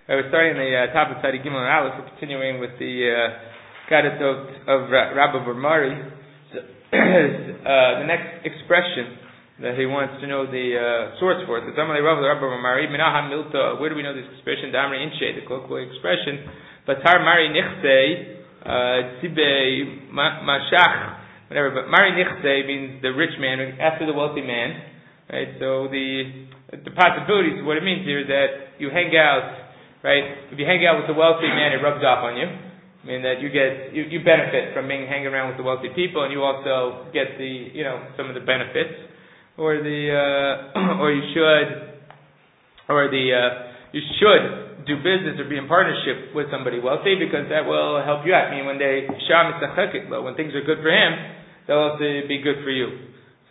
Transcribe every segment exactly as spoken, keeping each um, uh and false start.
We're starting the uh, top of Tzadi Gimel and Aleph. We're continuing with the Gadot uh, of Rabbi Barmari. So, uh, the next expression that he wants to know the uh, source for it. The Zamalei Rabbi Barmari, Minaham Milta. Where do we know this expression? Damri Inshe, the colloquial expression. Batar Mari Nichtei, Tzibei Mashach, whatever. But Mari Nichtei means the rich man after the wealthy man. Right. So the the possibilities of what it means here is that you hang out. Right? If you hang out with the wealthy man, it rubs off on you. I mean that you get you, you benefit from being hanging around with the wealthy people, and you also get the you know some of the benefits, or the uh, or you should, or the uh, you should do business or be in partnership with somebody wealthy because that will help you out. I mean when they sham when things are good for him, they'll also be good for you.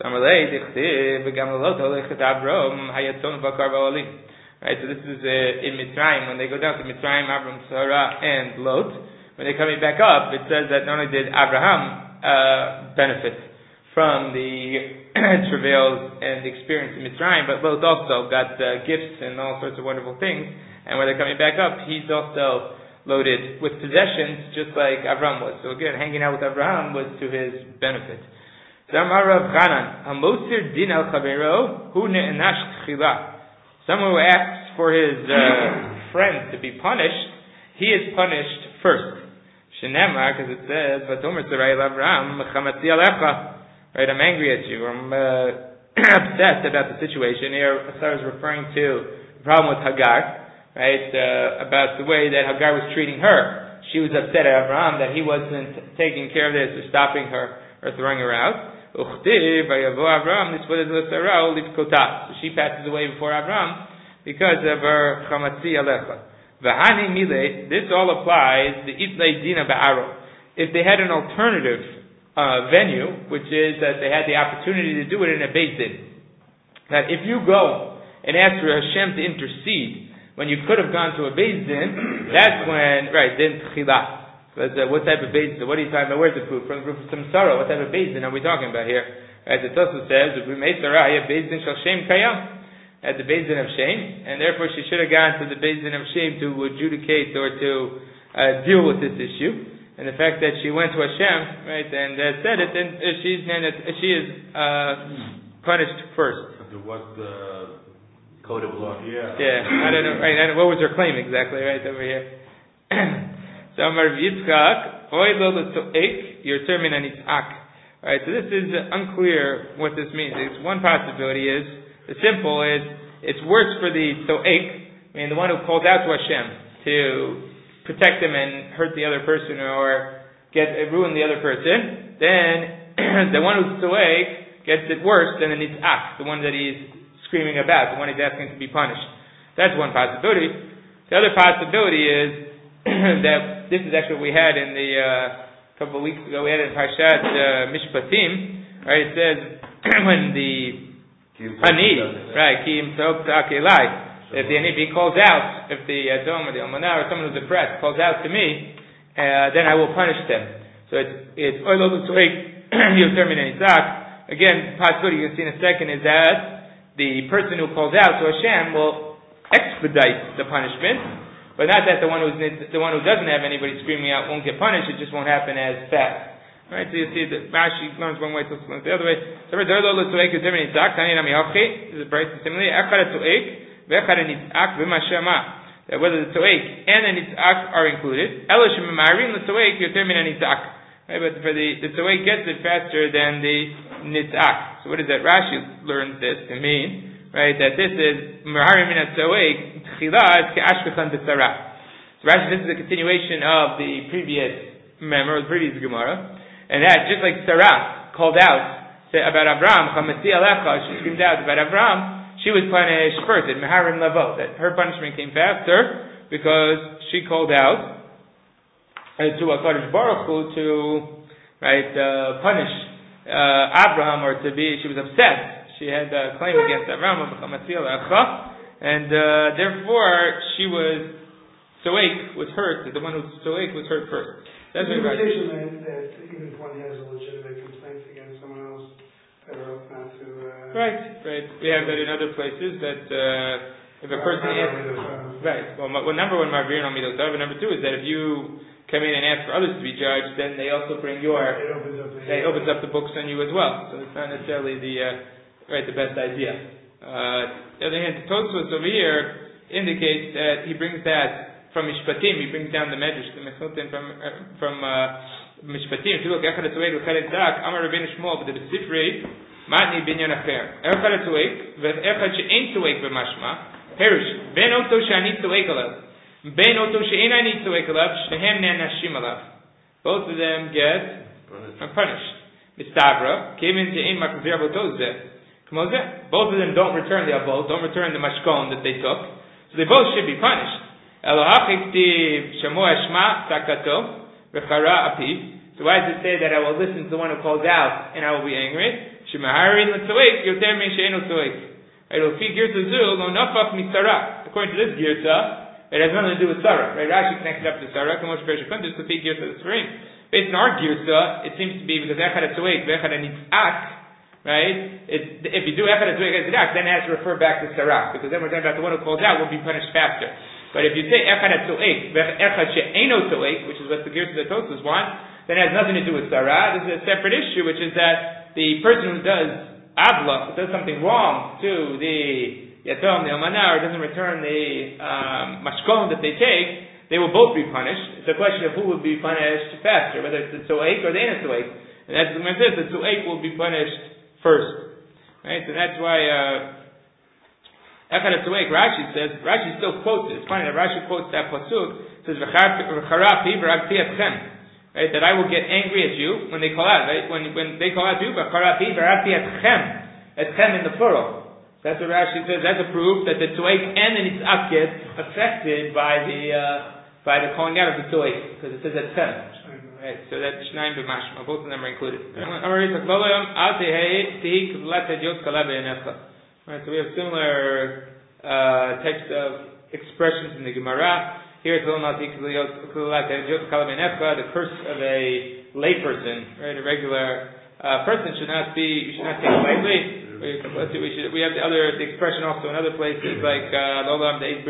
Right, so this is uh, in Mitzrayim. When they go down to Mitzrayim, Avram, Sarah, and Lot, when they're coming back up, it says that not only did Abraham uh, benefit from the travails and the experience in Mitzrayim, but Lot also got uh, gifts and all sorts of wonderful things. And when they're coming back up, he's also loaded with possessions, just like Abraham was. So again, hanging out with Abraham was to his benefit. Someone who asks for his uh, friend to be punished, he is punished first. Shenemar, because it says, right, I'm angry at you, I'm uh, obsessed about the situation. Here, Sarah is referring to the problem with Hagar, right, uh, about the way that Hagar was treating her. She was upset at Abraham that he wasn't taking care of this or stopping her or throwing her out. So she passes away before Abraham because of her chamatzi alecha. V'hani mile. This all applies the itlei dina ba'aro. If they had an alternative uh, venue, which is that they had the opportunity to do it in a Beis Din, that if you go and ask for Hashem to intercede when you could have gone to a Beis Din, that's when right then tchilah. But, uh, what type of Beis Din? What are you talking about? Where's the proof? From the proof of Samsara. What type of Beis Din are we talking about here? As it also says, we made Sarah Beis Din shel Shem kayam, at the Beis Din of Shem, and therefore she should have gone to the Beis Din of Shem to adjudicate or to uh, deal with this issue. And the fact that she went to Hashem, right, and uh, said it, then uh, she's uh, she is uh, punished first. What's the code of law? Yeah. Yeah. I don't know. Right. I don't, what was her claim exactly? Right over here. So Amar Yitzchak, oy lo l'to'ek, your termin anitzak. Alright, so this is unclear what this means. It's one possibility is, the simple is, it's worse for the to'ek, I mean the one who calls out to Hashem to protect him and hurt the other person or get ruin the other person, then the one who's to'ek gets it worse than the nitzak, the one that he's screaming about, the one he's asking to be punished. That's one possibility. The other possibility is that this is actually what we had in the uh, couple of weeks ago. We had it in Parshat uh, Mishpatim. Right, it says when the ani, right, ki imtok ta'akelai. If the ani calls out, if the Adom or the Almanah or someone who's oppressed calls out to me, uh, then I will punish them. So it's it's oilo l'to'ek yoter min anitzak. Again, the possibility you can see in a second is that the person who calls out to Hashem will expedite the punishment. But not that the one who's the one who doesn't have anybody screaming out won't get punished. It just won't happen as fast, right? So you see that Rashi learns one way, so learns the other way. So there's a bright similarly. That whether the to'ek and the nitzak are included. Right? But for the the to'ek gets it faster than the nitzak. So what is that? Rashi learns this to mean, right? That this is Maharim min to'ek. So Rashi, this is a continuation of the previous memor, the previous Gemara, and that just like Sarah called out about Abraham, she screamed out about Abraham, she was punished first at Meharim Lavo, that her punishment came faster because she called out uh, to HaKadosh Baruch Hu to right uh, punish uh, Abraham, or to be, she was upset. She had a claim against Abraham, and uh, therefore she was Soek was hurt. The one who Soek was hurt first. That's the interpretation that, that even if one has a legitimate complaint against someone else, better off not to. Uh, right, right. We have that in other places that uh, if a person asks. Right. Well, well, number one, Marvirin on Midotov, and number two is that if you come in and ask for others to be judged, then they also bring your, It opens up the, they opens up the books on you as well. So it's not necessarily the, uh, right, the best idea. Uh, the other hand, Tosfos over here indicates that he brings that from Mishpatim, he brings down the Medrash, the Mechilton from, uh, from, uh, Mishpatim. If you look, Echad HaTzoek, Echad HaTzak, Amar Rabbeinu Shmuel, but the Sifrei, Matni Binyan Acher. Echad HaTzoek, Echad She'en Tzoek B'mashma, Perish, Ben Oto She'ani Tzoek Alav. Ben Oto She'ena Ni Tzoek Alav, Shnehem Ne'anashim Alav. Both of them get punished. punished. Mistavra, Kemin She'en Makzir Botozeh. Both of them don't return the avot, don't return the mashkon that they took, so they both should be punished. Elohachiktiv Shamu Eshma Sakato V'chara Apiv. So why does it say that I will listen to the one who calls out and I will be angry? Shemaharin L'Tzoek Yoter Min She'enu Tzoek. Right, Ufi Girsa Zul Lo Nafach Misara. According to this Girsa, it has nothing to do with Sarah. Right, Rashi connected up to Sarah. Kamosh Perish Kuntus Ufi Girsa Tzvarim. Based on our Girsa, it seems to be because Echad HaTzoek V'Echad HaNitzak. Right? It, if you do Echad HaTzoek HaZidak, then it has to refer back to Sarah, because then we're talking about the one who calls out will be punished faster. But if you say Echad HaTzoek, Echad She'eno Tzoek, which is what the Girsa that Tosfos want, then it has nothing to do with Sarah. This is a separate issue, which is that the person who does Avla, who does something wrong to the Yatom, the Almanah, or doesn't return the um, Mashkon that they take, they will both be punished. It's a question of who will be punished faster, whether it's the Tzoek or the Eno Tzoek. And that's the Gemara says, the Tzoek will be punished first, right? So that's why Echad HaTzoek, Rashi says, Rashi still quotes it. It's funny that Rashi quotes that pasuk, says V'chara pi v'rag pi atchem, right? That I will get angry at you when they call out, right? When when they call out to you, V'chara pi v'rag pi atchem, atchem in the plural. That's what Rashi says. That's a proof that the Tzoek and the Nitzak get affected by the uh, by the calling out of the Tzoek, because it says atchem. Right, so that's Shnaim b'mashma. Both of them are included. Right, so we have similar uh, types of expressions in the Gemara. Here it's the curse of a layperson, right? A regular uh, person should not be. You should not take it lightly. We, we should. We have the other the expression also in other places like Lolam the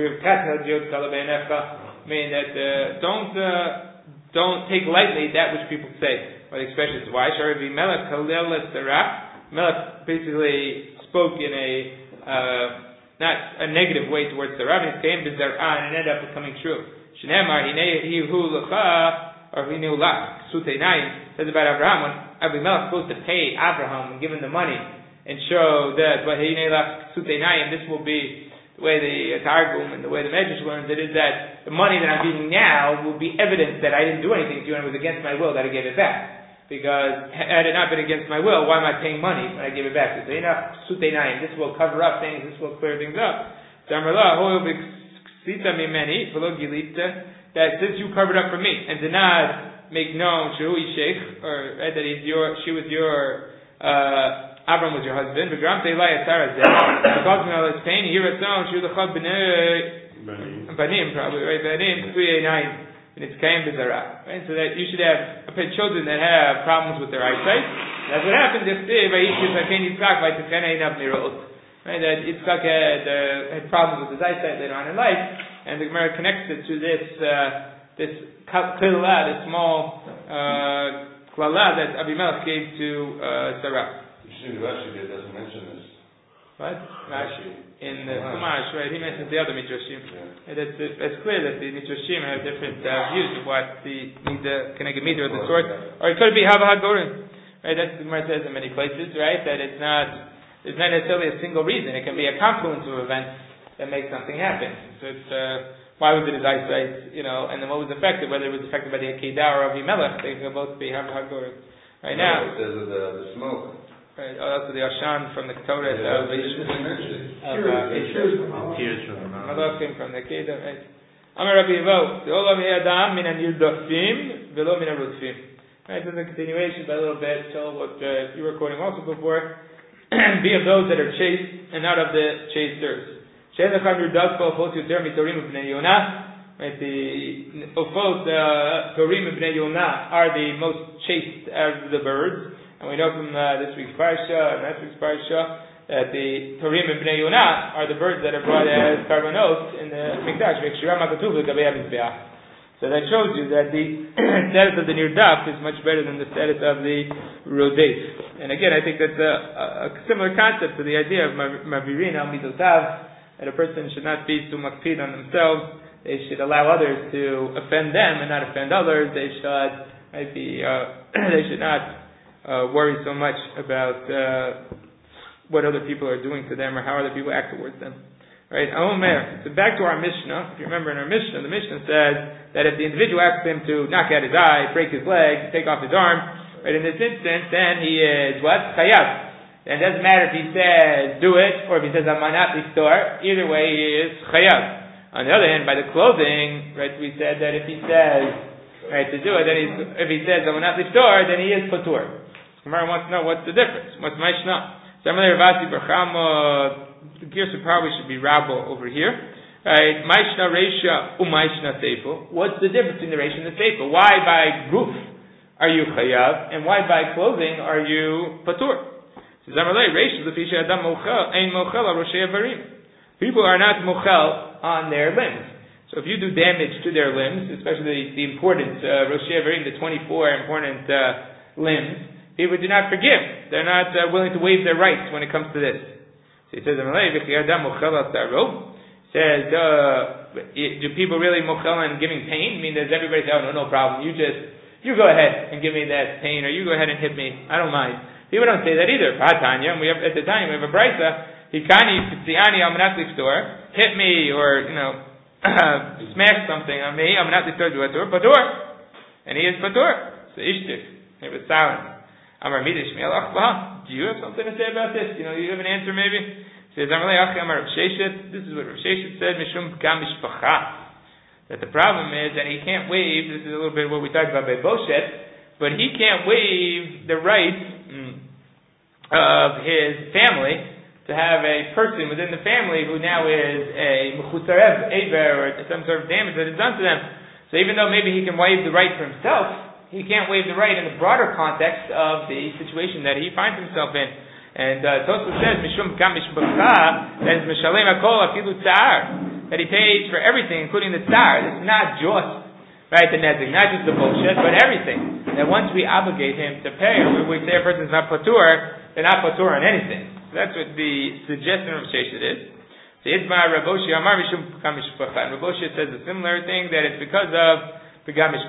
meaning that uh, don't. Uh, Don't take lightly that which people say. Or the expression is why Sharavi Melech Halel Sarah. Melech basically spoke in a uh, not a negative way towards Sarah, and it came bizar'ah and it ended up becoming true. Shneimar Hinei Hu Lecha or Hinei Lach Suteinayim says about Abraham when Abimelech was supposed to pay Abraham and give him the money and show that but Hinei Lach Suteinayim, this will be the way the Targum and the way the Medrash learns it is that the money that I'm giving now will be evidence that I didn't do anything to you and it was against my will that I gave it back. Because had it not been against my will, why am I paying money when I give it back? So this will cover up things, this will clear things up. That since you covered up for me and did not make known or right, that he's your, she was your uh, Abram was your husband. Because me all this pain, here it's known, Banim, probably, right? Banim, three nine, and it's Kaim Bizarah. Right? So that you should have children that have problems with their eyesight. That's what happened if they, right? That Yitzchak had, uh, had problems with his eyesight later on in life, and the Gemara connects it to this, uh, this klala, this small, uh, klala that Abimelech gave to, uh, Sarah. Rashi doesn't mention this. What? Rashi. In the Chumash, right? He mentions the other Midrashim. Yeah. It's, it's clear that the Midrashim have different uh, views of what the Mida, Keneged Mida or the source. Or it could be Hava HaGorim. Right? That's what the Gemara says in many places, right? That it's not, it's not necessarily a single reason. It can be a confluence of events that make something happen. So it's, uh, why was it his eyesight, you know, and then what was affected, whether it was affected by the Akedah or Avimelech, they can both be Hava HaGorim. Right no, now. It says of the, the smoke. Right, oh, also the Ashan from the Torah yeah, of Tears from the Malachim from the Kedah, right? Amar Rabbi Yevo, the Olam Adam min an-Yirdafim velo min a-Rudfim. Right, this is a continuation by a little bit, so what uh, you were quoting also before, be of those that are chased and not of the chasers. She'en lecham Yirdafim ofot yoter mitorim b'nei Yonah. Right, the ofot uh, torim b'nei Yonah are the most chased out of the birds. And we know from uh, this week's parsha and last week's parsha that the Torim and Bnei Yonah are the birds that are brought as karbanos in the Mikdash. So that shows you that the status of the nirdaf is much better than the status of the rodef. And again, I think that's a, a similar concept to the idea of mavirin al midotav, that a person should not be too makpid on themselves. They should allow others to offend them and not offend others. They should maybe uh, they should not uh, worry so much about uh, what other people are doing to them or how other people act towards them. Right? Omer. So back to our Mishnah. If you remember in our Mishnah, the Mishnah says that if the individual asks him to knock out his eye, break his leg, take off his arm, right, in this instance, then he is what? Chayav. And it doesn't matter if he says do it or if he says amanat listor. Either way, he is chayav. On the other hand, by the clothing, right, we said that if he says right to do it, then he's, if he says amanat listor, then he is patur. Gemara wants to know what's the difference. What's Mishnah? The Girsa probably should be Rabbo over here. Right? Maishna Reisha Umaishna Seifo. What's the difference between the Reisha and the Seifo? Why by guf are you Chayav, and why by clothing are you Patur? People are not Mochel on their limbs. So if you do damage to their limbs, especially the important uh, Roshei Avarim, the twenty-four important uh, limbs, people do not forgive. They're not uh, willing to waive their rights when it comes to this. So he says, says, uh, do people really mochel and giving pain? I mean, does everybody say, oh, no, no problem. You just, you go ahead and give me that pain, or you go ahead and hit me. I don't mind. People don't say that either. Tanya, we have, at the time, we have a brisa, hikani pitziani almanat liftor, hit me, or, you know, smash something on me, almanat liftor duatur, patur. And he is patur. So ishtik. He was silent. Amar midish mi'al achbah. Do you have something to say about this? You know, you have an answer maybe? He says, Amar le'achi amar Rav Sheshet. This is what Rav Sheshet said, mishum p'kam mishpacha. That the problem is that he can't waive, this is a little bit what we talked about by Boshet, but he can't waive the right mm, of his family to have a person within the family who now is a mechusarev, aver, or some sort of damage that is done to them. So even though maybe he can waive the right for himself, he can't waive the right in the broader context of the situation that he finds himself in. And uh, Tosfos says, Mishum Kam Mishpacha, that is Mishalem Hakol Afilu Tzar, that he pays for everything, including the Tzar. It's not just, right, the Nezik, not just the bullshit, but everything. That once we obligate him to pay, or we say a person's not Patur, they're not Patur on anything. So that's what the suggestion of Sheshet is. The Idma Raboshi Amar Mishum Kam Mishpacha. And Raboshi says a similar thing, that it's because of Rabba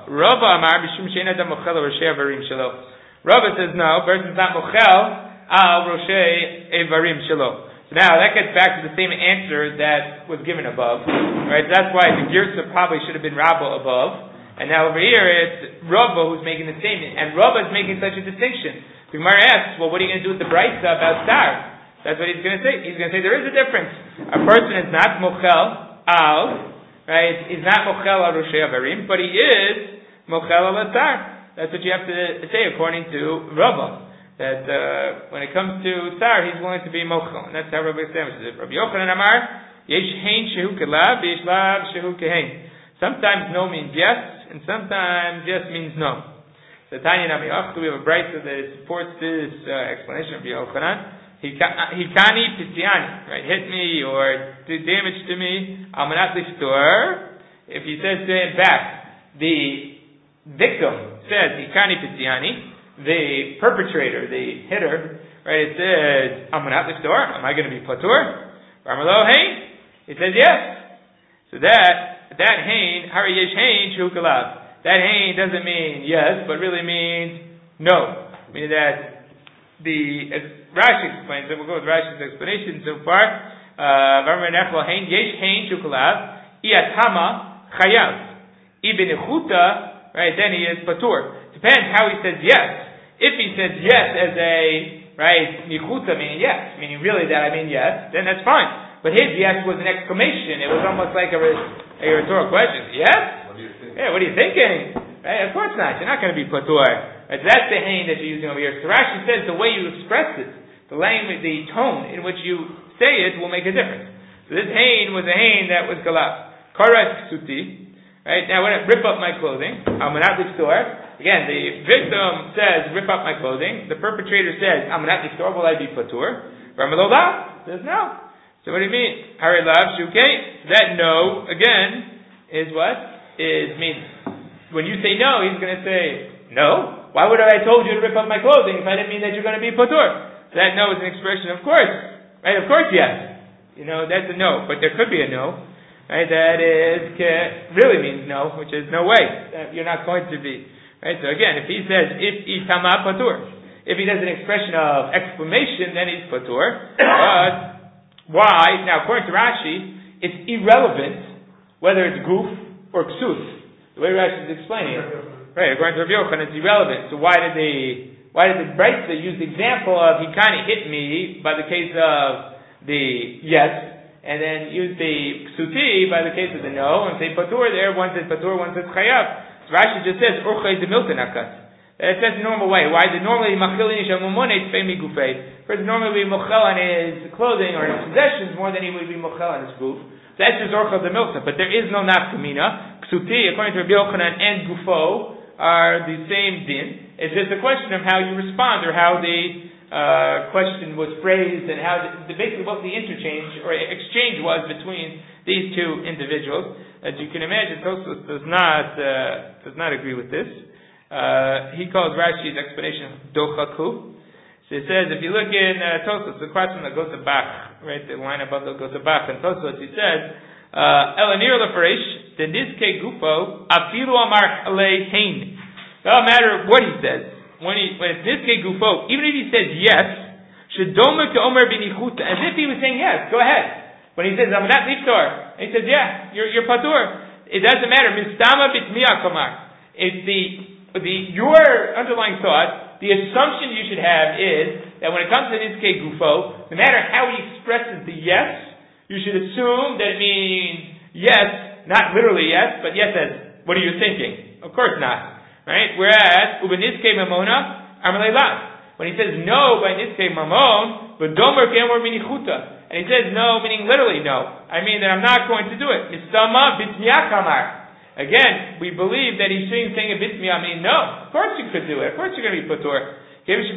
Amar Bishum Sheina Da Mochel Roshei Avarim Shelo. Rabba says no, person's not Mochel Al Roshei Avarim Shelo. So now that gets back to the same answer that was given above, right? So that's why the Girsa probably should have been Rabba above, and now over here it's Rabba who's making the statement, and Rabba is making such a distinction. The Gemara asks, well, what are you going to do with the Brisa about Star? That's what he's going to say. He's going to say there is a difference. A person is not Mochel Al. Right, he's not mochel al roshei avarim, but he is mochel al tzar. That's what you have to say according to Rabba. That uh, when it comes to tzar, he's willing to be mochel, and that's how Rabbi establishes it. Rabbi Yochanan Amar, yesh hein shehu kelav, yesh lav shehu kehein. Sometimes no means yes, and sometimes yes means no. So Tanya Nami Achtu, we have a brisa that supports this uh, explanation of Rabbi Yochanan. Hikani pitziani, right? Hit me or do damage to me. Almanat liftor. If he says to him back, the victim says hikani pitziani. The perpetrator, the hitter, right? It says almanat liftor. Am I going to be patur? Barmalo hein. It says yes. So that that hein hari yesh hein shukalav. That hein doesn't mean yes, but really means no. Meaning that the as Rashi explains it. We'll go with Rashi's explanation so far. Right, then he is patur. Depends how he says yes. If he says yes as a, right, nichuta, meaning yes, meaning really that I mean yes, then that's fine. But his yes was an exclamation. It was almost like a, a rhetorical question. Yes? What do you think? Yeah, what are you thinking? Right, of course not. You're not going to be patur. Right, so that's the hein that you're using over here. So Rashi says the way you express it, the language, the tone in which you say it will make a difference. So this hein was a hein that was galaf. Karas ksuti. Right, now when I rip up my clothing, I'm not store. Again, the victim says, rip up my clothing. The perpetrator says, I'm not store, will I be patur? Ramalola says no. So what do you mean? Hari lav shuke. That no again is what is means. When you say no, he's going to say no. Why would I have told you to rip up my clothing if I didn't mean that you're going to be patur? That no is an expression, of course, right? Of course, yes. You know that's a no, but there could be a no, right? That is really means no, which is no way that you're not going to be, right? So again, if he says if itama patur, if he does an expression of exclamation, then he's patur. But why? Now, according to Rashi, it's irrelevant whether it's goof or ksus. The way Rashi is explaining it. Right, according to Rabbi Yochanan, it's irrelevant. So why did they, why did the Brisa use the example of he kind of hit me by the case of the yes, and then use the ksuti by the case of the no, and say patur there, one says patur, one says chayav. So Rashi just says, urchay de milton akas. It says the normal way. Why? Did normally machil nisha mumone tfei mi gufei. Person normally would be mochel on his clothing or his possessions more than he would be mochel on his goof. So that's just orchel de milton. But there is no nafkamina. Ksuti, according to Rabbi Yochanan, and gufo are the same din. It's just a question of how you respond or how the uh, question was phrased and how the, basically what the interchange or exchange was between these two individuals. As you can imagine, Tosfos does not uh, does not agree with this. Uh, he calls Rashi's explanation dochaku. So it says if you look in uh, Tosfos, the question that goes to Bach, right, the line above that goes to Bach, and Tosfos he says Elanir lefarish. The niske gufo afilu amar alei hein. It doesn't matter what he says. When he when it's niske gufo, even if he says yes, shedoma ke omer binichuta, as if he was saying yes. Go ahead. When he says I'm not niftar, he says yeah, you're you're patur. It doesn't matter. Mistama bitmiya kamar. It's the the your underlying thought. The assumption you should have is that when it comes to niske gufo, no matter how he expresses the yes, you should assume that it means yes. Not literally yes, but yes as, what are you thinking? Of course not. Right? Whereas, ubeniske mamona, amalei when he says no by niske mamon, but domer kemor minichuta, and he says no, meaning literally no, I mean that I'm not going to do it. Mistama bitmiya kamar. Again, we believe that he's saying, saying a bitmiya, I mean no, of course you could do it, of course you're going to be patur. Because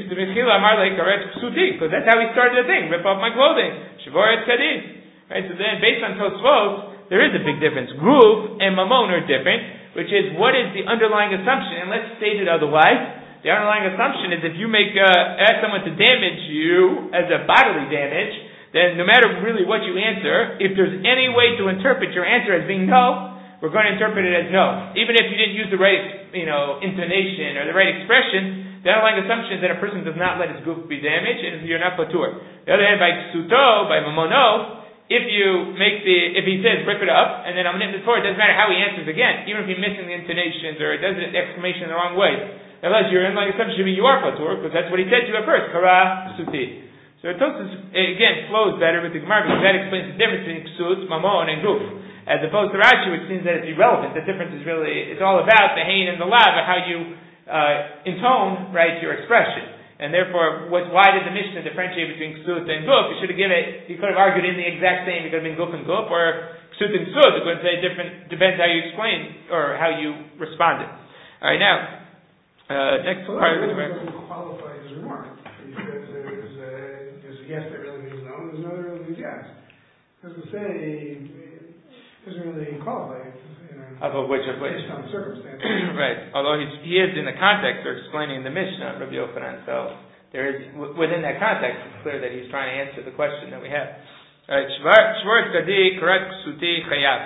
that's how he started the thing, rip off my clothing. Shivoret kadin. Right, so then based on Tosfos, there is a big difference. Gruv and mamon are different, which is what is the underlying assumption? And let's state it otherwise. The underlying assumption is if you make uh, ask someone to damage you as a bodily damage, then no matter really what you answer, if there's any way to interpret your answer as being no, we're going to interpret it as no. Even if you didn't use the right, you know, intonation or the right expression, the underlying assumption is that a person does not let his goof be damaged, and you're not patur. The other hand, by ksuto, by mamono, if you make the, if he says rip it up, and then I'm going to before, it doesn't matter how he answers again, even if you're missing the intonations or it does the exclamation the wrong way. Unless your underlying assumption should be you are patur, because that's what he said to you at first. Kara suti. So it again flows better with the Gemara because that explains the difference between ksut, mamon, and guf, as opposed to Rashi, which seems that it's irrelevant. The difference is really it's all about the hein and the lav, how you uh, intone right your expression. And therefore, what, why did the Mishnah differentiate between ksut and guf? You should have given it, you could have argued in the exact same, it could have been guf and guf, or ksut and ksut, it could say different, depends how you explain, or how you responded. Alright, now, uh, next well, part of the Gemara. doesn't qualify his remark. He says there's a, there's a yes that really means no, and there's another that really means yes. It doesn't say, it doesn't really qualify it. Of which of which? Based on circumstances. Right. Although he's, he is in the context of explaining the Mishnah, Rabbi Yochanan, so there is, w- within that context, it's clear that he's trying to answer the question that we have. Alright, Shvar Tzadi, Karat Ksuti, Chayav.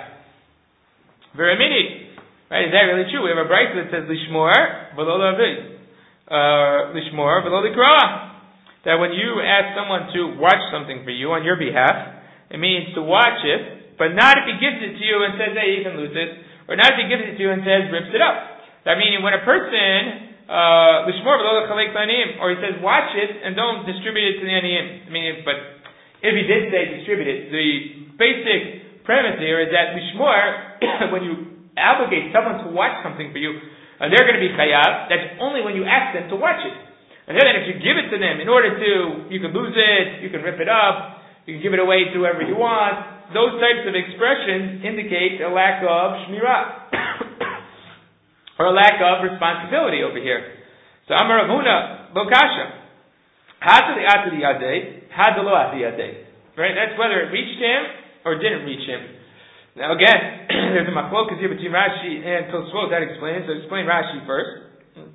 Veramini. Right, is that really true? We have a brayta that says, Lishmor, V'lo Lavi. Uh, Lishmor, V'lo Likra. That when you ask someone to watch something for you on your behalf, it means to watch it, but not if he gives it to you and says, hey, you can lose it. Or not if he gives it to you and says, rips it up. That meaning when a person, l'shmor v'lo l'chalek l'aniyim, or he says, watch it and don't distribute it to the aniyim. I mean, but if he did say distribute it, the basic premise here is that l'shmor, when you obligate someone to watch something for you, uh, they're going to be chayav, that's only when you ask them to watch it. And then if you give it to them in order to, you can lose it, you can rip it up, you can give it away to whoever you want, those types of expressions indicate a lack of shmirah or a lack of responsibility over here. So Amar Rav Huna lo kasha. Hatali atali yadei, hadalo atali yadei. Right? That's whether it reached him or didn't reach him. Now again, there's a machlokas here between Rashi and Tosfot that explains. So explain Rashi first.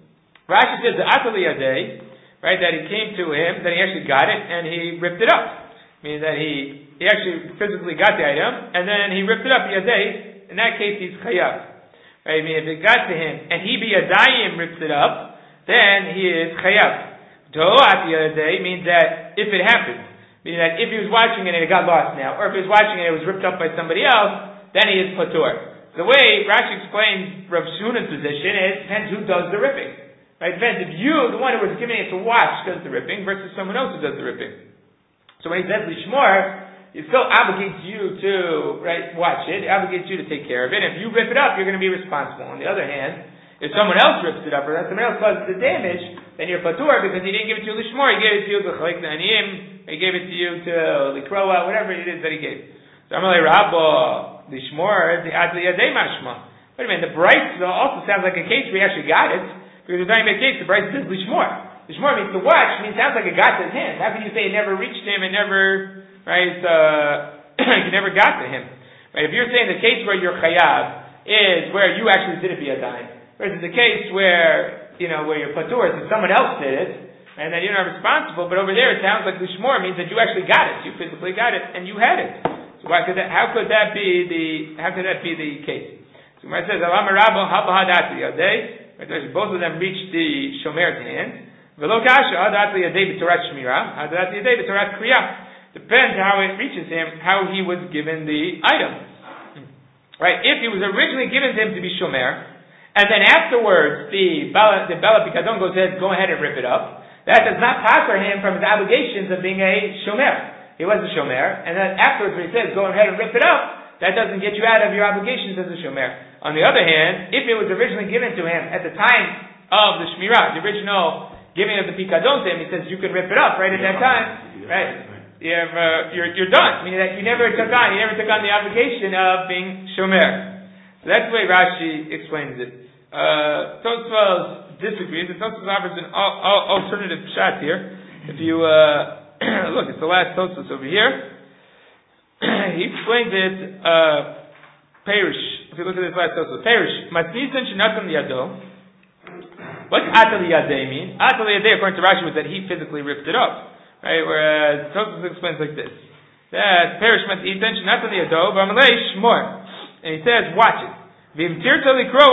Rashi says the atali yadei, right? That he came to him, that he actually got it and he ripped it up. Meaning that he he actually physically got the item and then he ripped it up yadei. In that case, he's chayav. Right? I mean, if it got to him and he be yadayim rips it up, then he is chayav. Do atali yadei means that if it happened. Meaning that if he was watching it and it got lost now, or if he was watching it and it was ripped up by somebody else, then he is patur. The way Rashi explains Rav Shuna's position is, it depends who does the ripping. Right? It depends if you, the one who was giving it to watch, does the ripping, versus someone else who does the ripping. So when he says lishmor, it still obligates you to, right, watch it, it obligates you to take care of it. If you rip it up, you're going to be responsible. On the other hand, if someone else rips it up, or that someone else causes the damage, then you're patur, because he didn't give it to you lishmor, he gave it to you to chalik aniyim, he gave it to you to likroa, whatever it is that he gave. So I'm like, Rabba, lishmor, the atli yadei mashma. Wait a minute, the Bryce also sounds like a case where he actually got it, because we're talking about a case, the Bryce says lishmor. Lishmor means to watch, means it sounds like it got to his hand. How can you say it never reached him, it never, right, uh, it never got to him? Right, if you're saying the case where you're chayav is where you actually did it be a dime, versus the case where, you know, where you're patur, and someone else did it, and then you're not responsible, but over there it sounds like lishmor means that you actually got it, you physically got it, and you had it. So why could that, how could that be the, how could that be the case? So when it says, Alama Rabba Habahadati Yadei, both of them reached the Shomer's hand. Velo Kasha Hadati Yadei B'Torat Shmira, Hadati Yadei B'Torat Kriya. Depends how it reaches him, how he was given the item. Right? If he was originally given to him to be Shomer, and then afterwards the Bala, the Bala Pikadon goes ahead, go ahead and rip it up, that does not passer him from his obligations of being a shomer. He was a shomer, and then afterwards when he says, go ahead and rip it up, that doesn't get you out of your obligations as a shomer. On the other hand, if it was originally given to him at the time of the shmirah, the original giving of the pikadon to him, he says, you can rip it up right at that time, right? You have, uh, you're, you're done. Meaning that you never took on, you never took on the obligation of being shomer. So that's the way Rashi explains it. Uh, Tosfos disagrees. The Tosfos offers an al- al- alternative shot here. If you uh, look, it's the last Tosfos over here. He explains it. Uh, Perish. If you look at this last Tosfos, Perish. Matnisan shenatan liyado. What's atal liyadei mean? Atal liyadei, according to Rashi, was that he physically ripped it up. Right? Whereas Tosfos explains like this: that Perish matnisan shenatan liyado v'amalei shmor, and he says, watch it. And if you want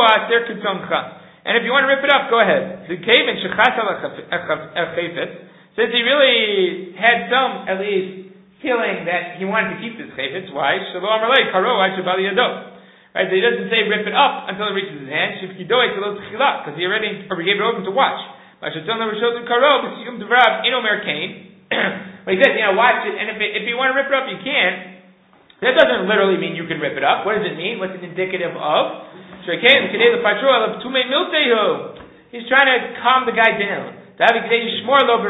to rip it up, go ahead. Since he really had some, at least, feeling that he wanted to keep this chayfetz, why? Right? So he doesn't say rip it up until it reaches his hand, because he already gave it over to watch. When he says, you know, watch it, and if, it, if you want to rip it up, you can. That doesn't literally mean you can rip it up. What does it mean? What's it indicative of? He's trying to calm the guy down. He says, don't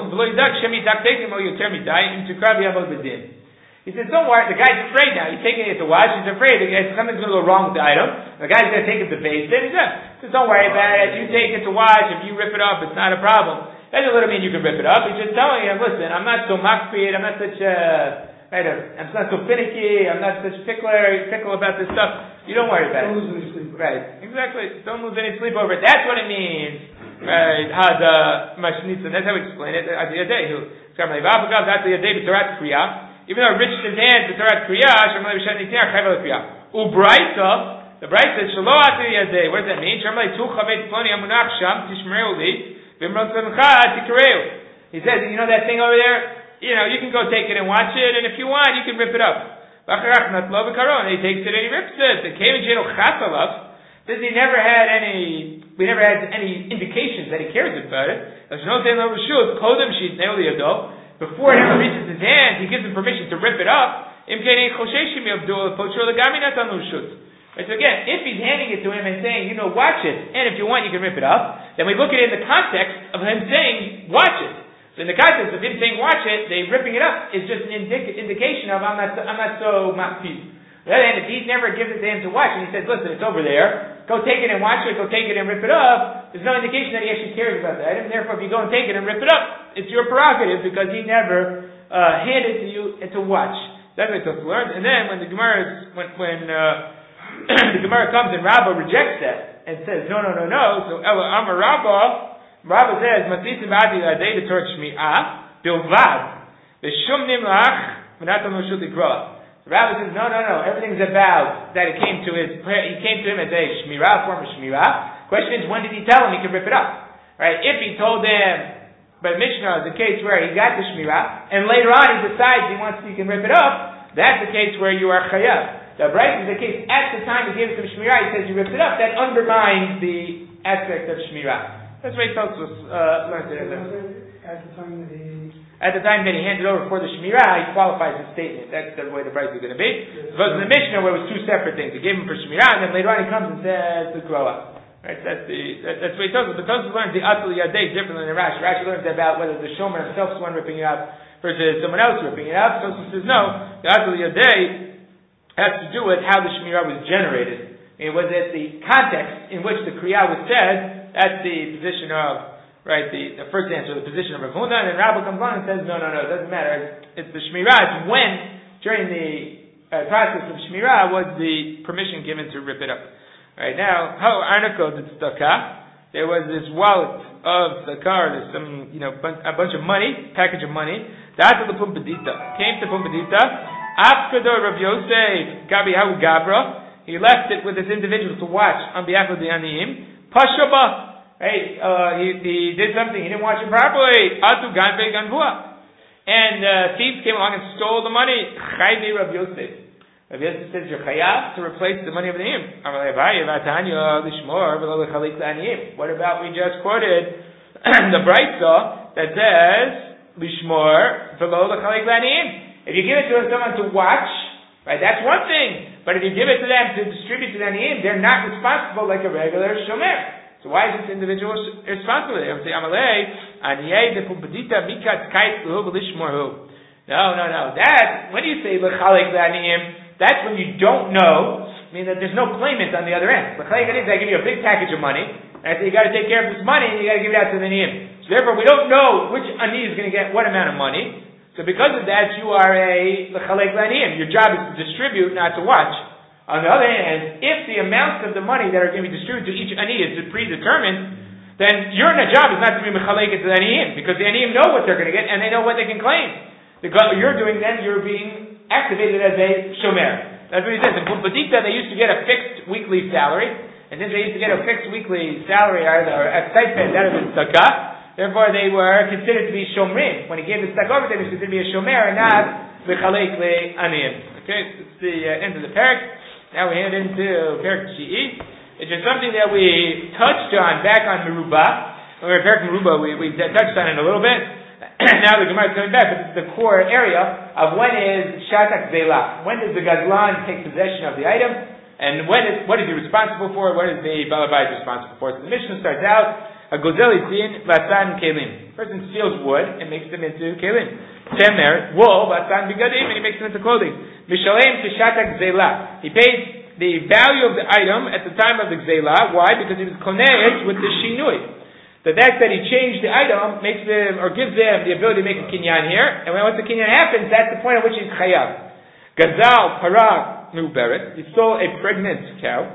worry, the guy's afraid now. He's taking it to watch, he's afraid something's going to go wrong with the item. The guy's going to take it to base. Then he says, don't worry about it. You take it to watch, if you rip it up, it's not a problem. That doesn't literally mean you can rip it up. He's just telling you, listen, I'm not so makpid, I'm not such a... Right, I'm not so finicky, I'm not such pickler, pickle about this stuff. You don't worry about it. Don't lose any sleep. Right, exactly. Don't lose any sleep over it. That's what it means. Right, Hada Mashnitza. That's how we explain it. Even though it reached his hand to Torat Kriya, Ubraisa, the Braisa says, Shalo Ati Yadei. What does that mean? He says, you know that thing over there? You know, you can go take it and watch it, and if you want, you can rip it up. And he takes it and he rips it. Since he never had any, we never had any indications that he cares about it. Before it ever reaches his hand, he gives him permission to rip it up. Right, so again, if he's handing it to him and saying, you know, watch it, and if you want, you can rip it up, then we look at it in the context of him saying, watch it. So in the context of him saying watch it, they ripping it up is just an indic- indication of I'm not I'm not so makpid. On the other hand, if he never gives it to him to watch, and he says, listen, it's over there, go take it and watch it, go take it and rip it up, there's no indication that he actually cares about that item. Therefore, if you go and take it and rip it up, it's your prerogative because he never uh, handed it to you to watch. That's what it's learned. And then when the Gemara is, when, when uh, the Gemara comes and Rabbah rejects that and says, no, no, no, no, so Ela Amar Rabbah, Rabbah says, Masisim Badi Ladei the Torah Shmi'ah, Bilvad, V'shum Nimlach, V'natam Noshut Likroah. Rabbah says, no, no, no, everything's about that it came to his, he came to him as a Shmirah, form of Shmirah. Question is, when did he tell him he could rip it up? Right? If he told him, but Mishnah is the case where he got the Shmirah, and later on he decides he wants to, he can rip it up, that's the case where you are Chayav. The Bryce is the case, at the time he gave it to Shmirah, he says you ripped it up, that undermines the aspect of Shmirah. That's why he tells us, uh, learned it. At the time that he... At the time that he handed over for the Shmirah, he qualifies his statement. That's the way the Bryce is going to be. Suppose in the Mishnah where it was two separate things. He gave him for Shmirah, and then later on he comes and says to grow up. Right? That's the that, that's what he tells us. But Tosfos learns the Atul Yadei differently than Rashi. Rashi learns about whether the Shomer himself is the one ripping it up versus someone else ripping it up. Tosfos says no. The Atul Yadei has to do with how the Shmirah was generated. I mean, was it the context in which the Kriyah was said? That's the position of right, the, the first answer, the position of Rav Huna, and then Rabbah comes along and says, no, no, no, it doesn't matter. It's, it's the Shmirah. It's when, during the uh, process of Shmirah, was the permission given to rip it up. Right now, how Arnako did tzedakah, there was this wallet of tzedakah, there's some, you know, a bunch of money, package of money, that's the Pumbedita. Came to Pumbedita, Afkador Rav Yosef, Gabi Hahu Gabra, he left it with this individual to watch on behalf of the Aniyim, Pashaba, Hey, uh, he, he did something, he didn't watch it properly. Atu ganve ganvua. And uh, thieves came along and stole the money. Chayvi Rav Yosef. Rav Yosef says, you're chayav to replace the money of the Aniyim. What about we just quoted the Brisa that says, Lishmor v'lo l'chalik l'aniyim. If you give it to someone to watch, right, that's one thing. But if you give it to them to distribute to the Aniyim, they're not responsible like a regular shomer. So why is this individual responsible? I'm saying, Amalei, Aniyei de Pumbedita mikat kait l'hu v'lishmorhu. No, no, no. That, when you say l'chalik l'aniyim, that's when you don't know, I mean that there's no claimant on the other end. L'chalik l'aniyim, I give you a big package of money, and I say you got to take care of this money, and you got to give it out to the aniyim. So therefore, we don't know which ani is going to get what amount of money. So because of that, you are a l'chalik l'aniyim. Your job is to distribute, not to watch. On the other hand, if the amounts of the money that are going to be distributed to each ani is predetermined, then your job is not to be mechalek to the aniyim, because the aniyim know what they're going to get and they know what they can claim. Because what you're doing then, you're being activated as a shomer. That's what he says. In Pumbedita, they used to get a fixed weekly salary, and since they used to get a fixed weekly salary or a stipend out of the tzedakah, therefore they were considered to be shomrim. When he gave the tzedakah over, they were considered to be a shomer and not mechalek le aniyim. Okay, it's the uh, end of the parak. Now we head into Perek Shi'i. It's just something that we touched on back on Merubah. When we were Perek Merubah, we, we touched on it a little bit. Now the Gemara is coming back, but this is the core area of when is Shatak Zelah. When does the Gazlan take possession of the item? And when is, what is he responsible for? What is the Balabai responsible for? So the Mishnah starts out, a Gozel Yitzin, Vasan Kelim. Person steals wood and makes them into Kelim. Temer, wool, Vasan Bigadim, and he makes them into clothing. Mishalem Tishatak Zelah. He pays the value of the item at the time of the Zelah. Why? Because he was connected with the Shinui. The fact that he changed the item makes them, or gives them the ability to make a kinyan here. And when once the kinyan happens, that's the point at which he's chayav. Gazal, Parah, Muberet. He stole a pregnant cow.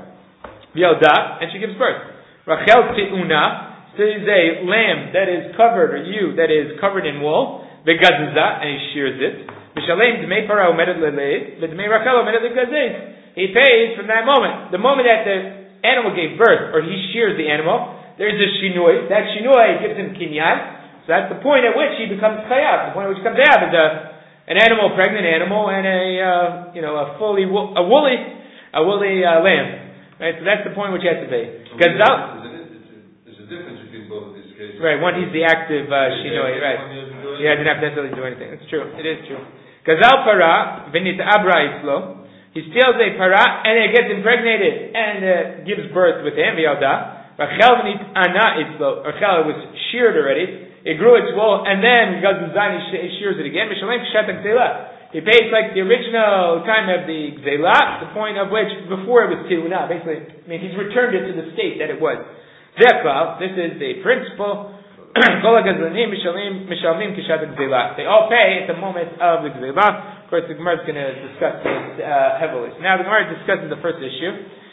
Yelda, and she gives birth. Rachel Te'una. This is a lamb that is covered, or ewe that is covered in wool. Vegazaza, and he shears it. Mishalem Dmei Parah Omedet Leleid, Dmei Rachel Omedet Legazez. He pays from that moment. The moment that the animal gave birth, or he shears the animal, there's a shinui. That shinui gives him kinyan. So that's the point at which he becomes chayav. The point at which he becomes chayav is a, an animal, a pregnant animal, and a uh, you know a fully wo- a woolly a woolly uh, lamb. Right. So that's the point which he has to pay. So Gazal. There's a difference between both of these cases. Right. One he's the active uh, shinui. Right. Yeah, didn't have to necessarily do anything. It's true. It is true. Gazal para v'nit abra islo. He steals a para and it gets impregnated and uh, gives birth with him. V'yalda. Rachel v'nit ana islo. Rachel was sheared already. It grew its wool and then because the zani shears it again. Mishalem kshatak zelah. He pays like the original time of the Gzela, the point of which before it was Tiuna. Basically, I mean, he's returned it to the state that it was. Therefore, this is the principle. They all pay at the moment of the Gzela. Of course, the Gemara is going to discuss this uh, heavily. So now the Gemara discusses the first issue.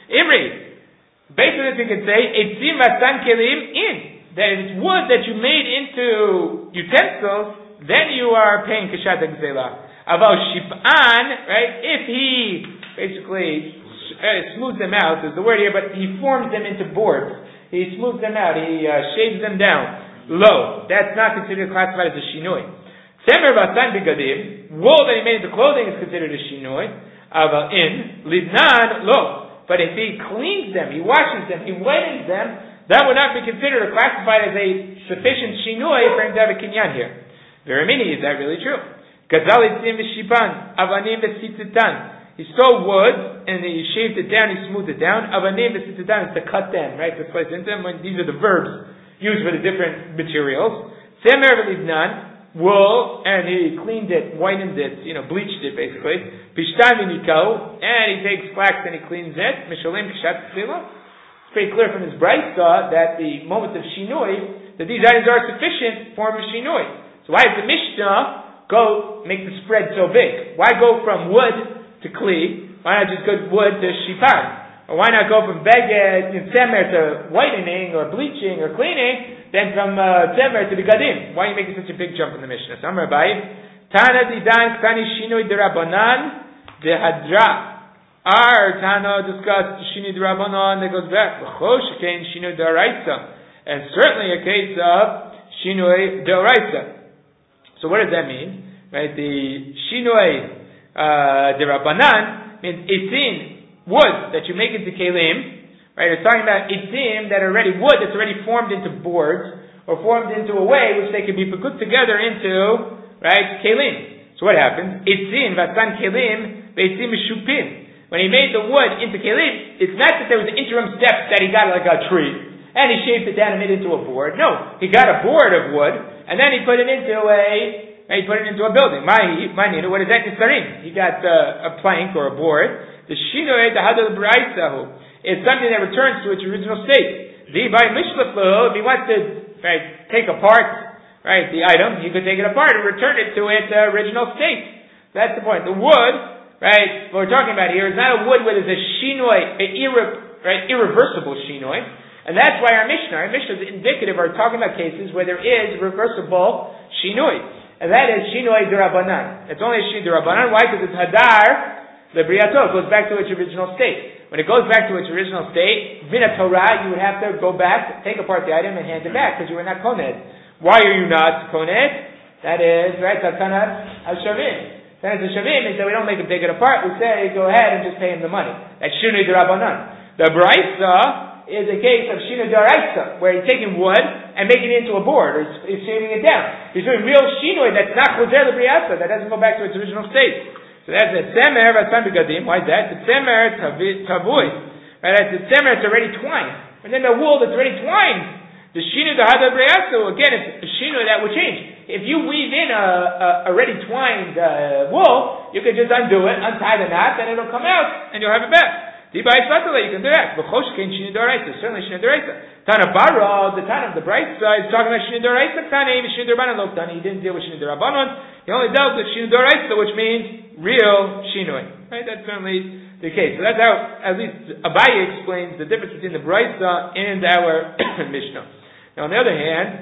Imri, based on this, you can say, Eitzim Matan Kelim in. That if it's wood that you made into utensils, then you are paying Kishat Gzela. About Ship'an, right? If he basically uh, smooths them out, is the word here, but he forms them into boards. He smooths them out. He uh, shaves them down. Low. That's not considered classified as a shinoi. Semer Vasan Bigadim, wool that he made into clothing is considered a shinoi. Aval in Lidnan low. But if he cleans them, he washes them, he whitens them, that would not be considered or classified as a sufficient shinoi for him to have a kinyan here. Veramini, is that really true? Gazalitzim v'shipan, avanim v'sitzitan. He stole wood and he shaved it down, he smoothed it down. Avanim v'sitzitan is to cut them, right? To slice into them. These are the verbs used for the different materials. Semer v'libnan, wool, and he cleaned it, whitened it, you know, bleached it basically. Pishtan v'nikau, and he takes flax and he cleans it. Mishalim kishat tzila. It's pretty clear from his brayta that the moment of shinoi, that these items are sufficient form of shinoi. So why does the Mishnah go make the spread so big? Why go from wood to kli? Why not just go wood to shipan? Or why not go from beged, you know, tzemer to whitening or bleaching or cleaning, then from uh, tzemer to bigadim? Why are you making such a big jump in the Mishnah? So I'm Rabbi, Tana didan ktani shinoi derabanan dehadra. Our Tana discussed shinoi derabanan that goes back l'chosh kein shinoi deraisa, and certainly a case of shinoi deraisa. So what does that mean? Right, the shinoi uh, derabanan means itzin, wood that you make into kelim. Right, it's talking about itzim that are already wood that's already formed into boards or formed into a way which they can be put together into, right, kelim. So what happens? Itzim vatan kelim veitzim mishupim. When he made the wood into kelim, it's not that there was interim steps that he got like a tree and he shaved it down and made it into a board. No, he got a board of wood and then he put it into a he put it into a building. My my nina, what is that? Nisarim. He got uh, a plank or a board. The shinoi the hadal braisahu is something that returns to its original state. The by mishlaflo, if he wants to right take apart right the item, he could take it apart and return it to its uh, original state. That's the point. The wood, right, what we're talking about here is not a wood where there's a shinoi, an irre, right, irreversible shinoi. And that's why our Mishnah, our Mishnah is indicative, are talking about cases where there is reversible shinoi. And that is shinoi derabanan. It's only a shinoi derabanan. Why? Because it's hadar lebriato. It goes back to its original state. When it goes back to its original state, vina Torah, you would have to go back, take apart the item, and hand it back because you were not koned. Why are you not koned? That is, right, takana al-shavim. Then it's a shavim is that we don't make him take it apart. We say, go ahead and just pay him the money. That's shinoi derabanan. The braysa is a case of shinoi deraisa, where he's taking wood and making it into a board, or he's shaving it down. He's doing real shinoi that's not chozer lebriasa, that doesn't go back to its original state. So that's a tzemer v'asan begadim. Why is that? The tzemer tavui. Right? That's the tzemer that's already twined. And then the wool that's already twined. The shinoi the hadar lebriasa, again, it's a shinoi that will change. If you weave in a, a already twined uh, wool, you can just undo it, untie the knot, and it'll come out, and you'll have it back. You can do that. Certainly Shinoi Doraisa. Tana Bara, the Tana of the bright side, is talking about Shinoi Doraisa. Tana, Shinoi Dorabanan Lo Tana. He didn't deal with Shinoi Dorabanan. He only dealt with Shinoi Doraisa, which means real Shinoi. Right? That's certainly the case. So that's how, at least, Abaye explains the difference between the Brisa and our Mishnah. Now, on the other hand,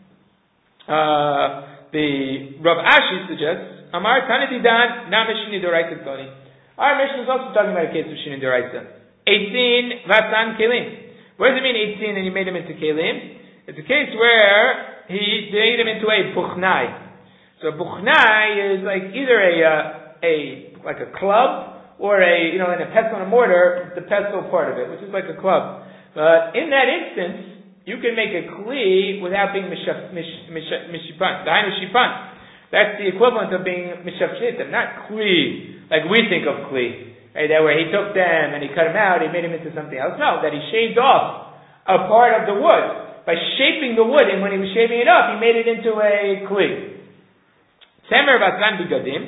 uh, the Rav Ashi suggests, Amar Tana Didan, Nama Shinoi Doraisa Tani. Our Mishnah is also talking about a case of Shinoi Doraisa. Eitzin Vasan Kelim. What does it mean eitzin and you made him into Kelim? It's a case where he made him into a Buchnai. So Buchnai is like either a, uh, a, like a club or a, you know, in a pestle and a mortar, the pestle part of it, which is like a club. But in that instance, you can make a Kli without being Mishipan. Dainu Shipan. That's the equivalent of being Mishafshitim, not Kli. Like we think of Kli, right? That where he took them and he cut them out, he made them into something else. No, that he shaved off a part of the wood. By shaping the wood, and when he was shaving it off, he made it into a Kli. Semer Vasan Bigadim,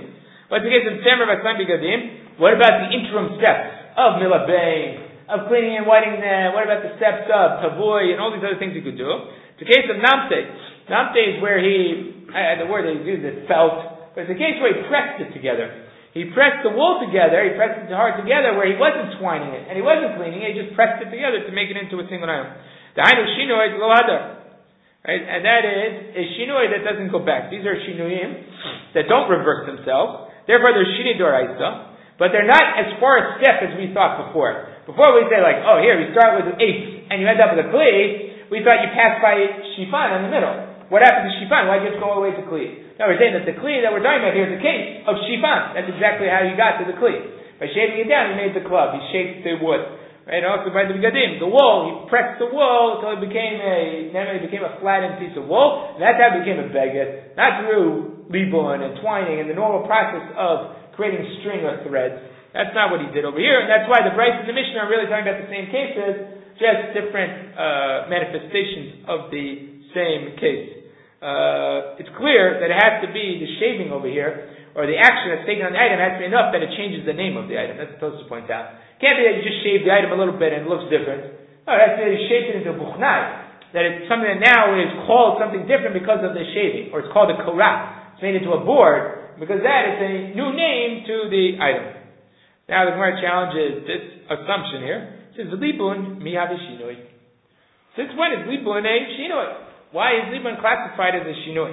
What's the case of Tzemer Vatzlan Bigadim? What about the interim steps of Milabay, of cleaning and whitening them? What about the steps of Tavoy and all these other things you could do? It's the case of Namte. Namte is where he, uh, the word they use is felt, but it's a case where he pressed it together. He pressed the wool together, he pressed it hard together where he wasn't twining it, and he wasn't cleaning it, he just pressed it together to make it into a single item. The Hainu Shinoi Lo Hadar. Right? And that is a Shinoi that doesn't go back. These are Shinoim that don't reverse themselves. Therefore they're Shini Doraisa, but they're not as far a step as we thought before. Before we say like, oh here, we start with an eight, and you end up with a Kli, we thought you passed by Shifan in the middle. What happened to Shifan? Why just go all the way to Kli? Now we're saying that the Kli that we're talking about here is the case of Shifan. That's exactly how you got to the Kli. By shaving it down, he made the club. He shaped the wood. Right? And also by the Begadim, the wool, he pressed the wool until it became a, then it became a flattened piece of wool. And that's how it became a beged. Not through libun and twining and the normal process of creating string or threads. That's not what he did over here. And that's why the Bryce and the Mishnah are really talking about the same cases, just different uh, manifestations of the same case. Uh, it's clear that it has to be the shaving over here, or the action that's taken on the item has to be enough that it changes the name of the item. That's supposed to point out. It can't be that you just shave the item a little bit and it looks different. No, it has to be that you shaped it into a buchnai. That it's something that now is called something different because of the shaving, or it's called a korah. It's made into a board, because that is a new name to the item. Now the Gemara challenges this assumption here. It says, Libun mi have shinoi. Since when is Libun a shinoi? Why is Libun classified as a shinoi?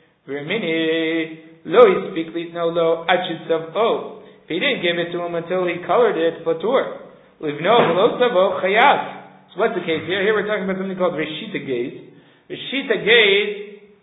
V'rimini lo yispik no lo achitzav o. If he didn't give it to him until he colored it, patur. Livno v'lo savo chayav. So what's the case here? Here we're talking about something called Reshita Gaze. Reshita Gaze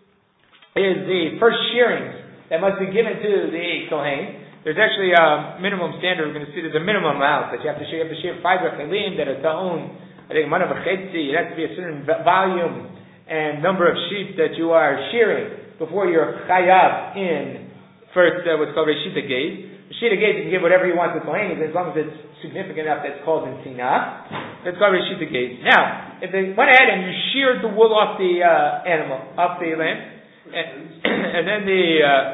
is the first shearings that must be given to the Kohen. There's actually a minimum standard. We're going to see there's a minimum amount that you have to share. You have to share five rechelim that are ta'on. I think manav v'chetzi. It has to be a certain volume and number of sheep that you are shearing before you're chayav in first uh, what's called Reshita Gaze. Reshita Gaze, you can give whatever you want to Kohen, as long as it's significant enough that's called in Tina. That's called Reshita Gaze. Now, if they went ahead and you sheared the wool off the uh, animal, off the lamb, and, and then the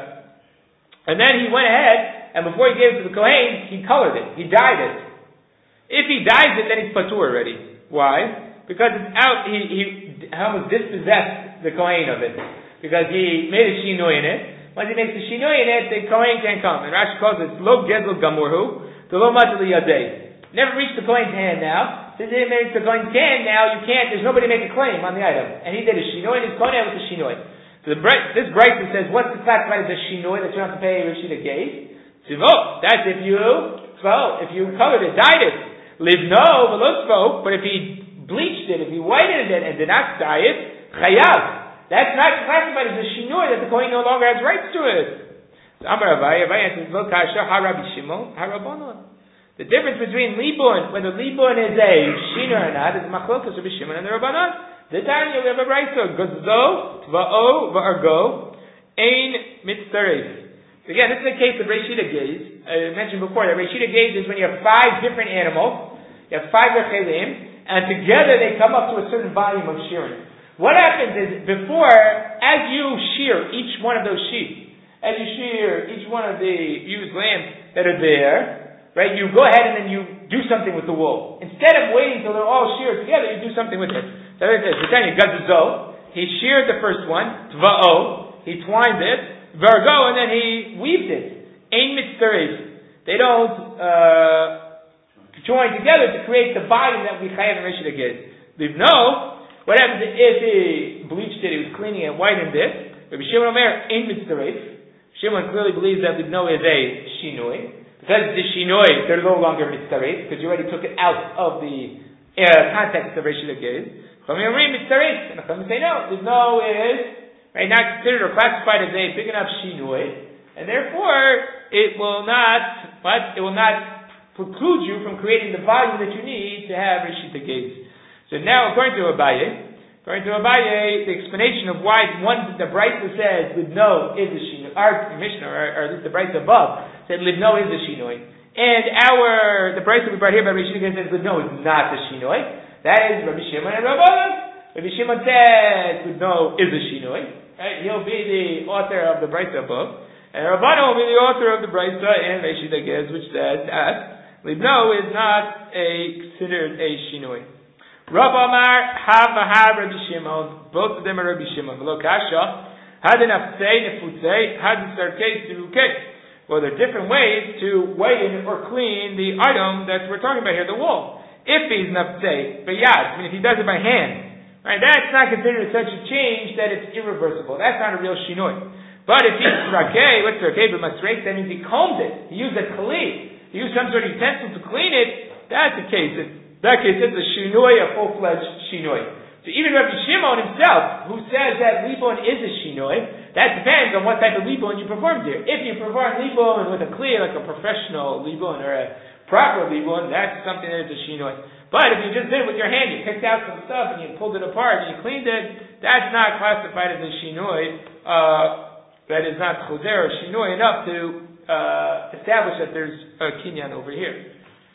uh, and then he went ahead and before he gave it to the Kohen, he colored it, he dyed it. If he dyes it, then he's patur already. Why? Because it's out. He he almost dispossessed the Kohen of it because he made a shinoi in it. Once he makes a shinoi in it, the Kohen can't come. And Rashi calls it lo gezel gamurhu, the lo matali yadei. Never reached the Kohen's hand now. Since he didn't make the Kohen's hand now, you can't. There's nobody to make a claim on the item. And he did a shinoi, and his Kohen with the shinoi. So the, this Brayta says, what's the classified as a shinoi that you don't have to pay Reshita Gaze? Tzivot. That's if you well, if you colored it, dyed it. Livno v'lo, but if he bleached it, if he whitened it and did not dye it, chayav. That's not classified as a shinoi that the Kohen no longer has rights to it. Amar Avaya, Avaya says, Lo kasha harabi shimon harabonon. The difference between libun, whether libun is a shinoi or not, is machlokas of Shimon and the Rabbanon. The time we have a brayso, gozo, tva'o, va'argo, ein mitzaref. Again, this is a case of Reshita Gaze. I mentioned before that Reshita Gaze is when you have five different animals, you have five rechelim, and together they come up to a certain volume of shearing. What happens is, before, as you shear each one of those sheep, as you shear each one of the used lambs that are there, right, you go ahead and then you do something with the wool. Instead of waiting till they're all sheared together, you do something with it. So there it is. He sheared the first one, tva'o, he twined it, Virgo, and then he weaved it. Ein mitzaref. They don't uh, join together to create the volume that we chayav and Reshita Gaze. Livno, what happens if he bleached it, he was cleaning it, whitened it? Rabbi Shimon Omer, ein mitzaref. Shimon clearly believes that Livno is a shinoi. Because it's a shinoi, they're no longer mitzaref, because you already took it out of the uh, context of Reshita Gaze. Chachamim Omer mitzaref. And Chachamim say no, Livno is right, not considered or classified as a big enough shinoi, and therefore it will not, what? It will not preclude you from creating the volume that you need to have Reshita Gaze. So now, according to Abaye, according to Abaye, the explanation of why one the Brayta says Livno is a shinoi, our Mishnah, or, or at least the Brayta above said Livno is a shinoi, and our the Brayta we brought here by Reshita Gaze says Livno is not a shinoi. That is Rabbi Shimon and Rabbanan. Rabbi Shimon says Livno is a shinoi. Right? He'll be the author of the Brayta book. And Rabbana will be the author of the Brisa in Reishi Dagez, which says that Libno is not a considered a shinoi. Rav Amar Havahav Rabbi Shimon, both of them are Rabbi Shimon. V'lo kasha hadin aftzei nefutzei hadin sarkei sirukei. Well, there are different ways to whiten or clean the item that we're talking about here, the wall. If he's naftzei b'yad, I mean if he does it by hand, right? That's not considered such a change that it's irreversible. That's not a real shinoi. But if he's rakei, what's rakei b'masrek? That means he combed it. He used a kli. He used some sort of utensil to clean it. That's the case. In that case, it's a shinoi, a full-fledged shinoi. So even Rabbi Shimon himself, who says that libon is a shinoi, that depends on what type of libon you performed here. If you perform libon with a kli, like a professional libon or a proper libon, that's something that is a shinoi. But if you just did it with your hand, you picked out some stuff and you pulled it apart and you cleaned it, that's not classified as a shinoi. Uh, That is not choser or shinoi enough to uh, establish that there's a kinyan over here.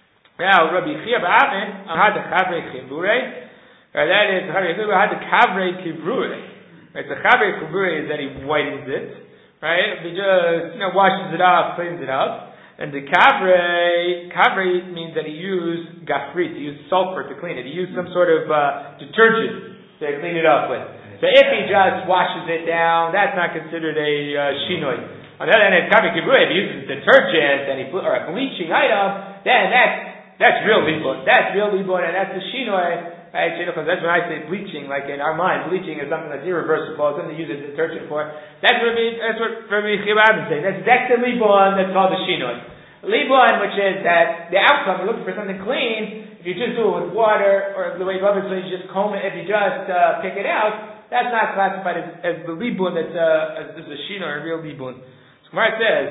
Now, Rabbi Chia ba'amen had the chavrei chivrure. That is Rabbi Chia had the kavrei kivrure. Right, the kavrei kivrure is that he whitens it. Right, he just you know washes it off, cleans it up. And the kavrei kavrei means that he used gafrit, he used sulfur to clean it. He used some sort of uh, detergent to clean it up with. So if he just washes it down, that's not considered a uh, shinoi. On the other hand, if he uses detergent and he put, or a bleaching item, then that's that's real libon. That's real libon, and that's the shinoi. Right? Because that's when I say bleaching, like in our mind, bleaching is something that's irreversible. It's something to use a detergent for. That's what Rabbi, that's what Rabbi Chibab is saying. That's that's the libon that's called the shinoi. Libon, which is that the outcome, you're looking for something clean. If you just do it with water, or the way Rabbi says, you just comb it. If you just uh, pick it out. That's not classified as, as the libun. That's uh, as, as a shinoi, a real libun. So Gemara says,